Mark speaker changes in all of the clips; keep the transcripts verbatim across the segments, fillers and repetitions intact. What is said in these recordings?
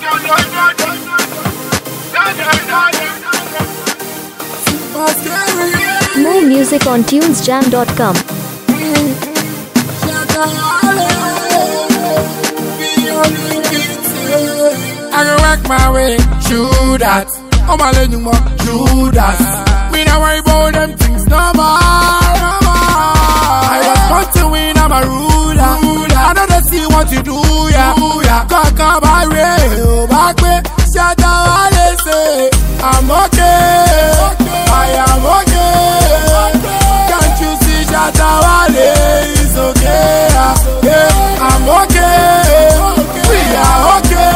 Speaker 1: More music on tunes jam dot com.
Speaker 2: I can work my way through that. Oh my lady, more Judas. Me not worry about them things no more, no more. I was born to win, I'm a ruler. I know they see what you do, yeah. Cock up my rail, back way. Shut down all they say. I'm okay, I am okay. Can't you see shut down all they is okay, yeah. I'm okay, we are okay.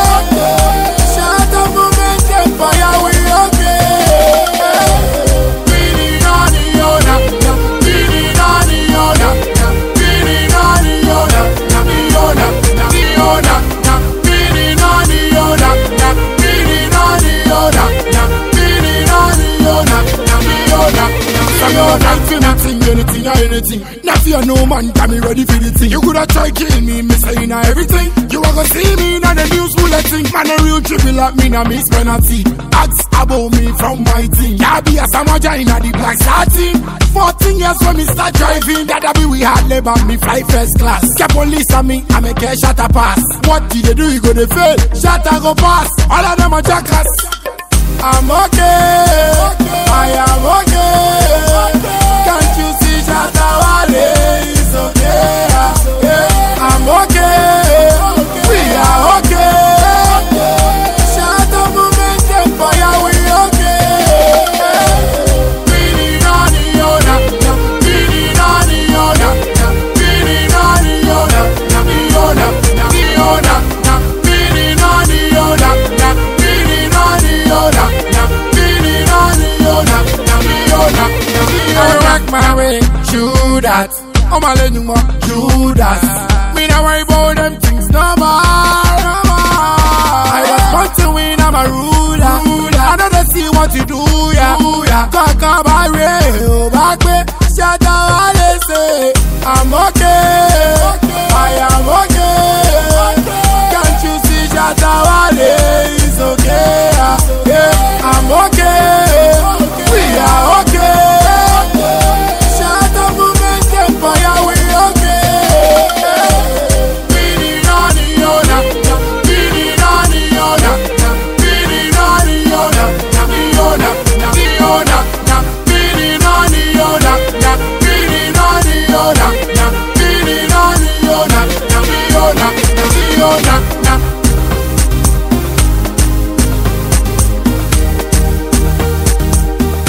Speaker 2: Nothing, anything, or anything. Nothing or no man got me ready for the thing. You coulda try kill me, me saying everything. You a go see me in the news bulletin. Man a real triple like me, now miss penalty. Ask about me from my team. Yeah, be a samaja in the black starting. Fourteen years when me start driving. That be we hard labor, me fly first class. Get police on me, I make a shot a pass. What did they do? You go to fail, shot a go pass. All of them are jackers. I'm okay, I am okay. Can't you see Shatawale is okay, yeah. I'm okay, we are okay. Shut up, movement, empire, we okay. Feeling on the owner, feeling on the owner, feeling on the owner, the owner, the owner, feeling on the owner, feeling on the owner. I work my way through that. Oh my lady, more Judas. Me not worry about them things no more, no more. I was born to win, I'm a ruler. I know they see what you do, yeah. Cock up my rail, back way. Shut down all they say. I'm okay, I am okay. Can't you see shut down all they is okay, yeah. I'm okay, we are okay.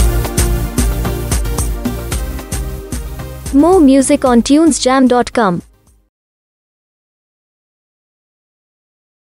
Speaker 1: More music on tunes jam dot com.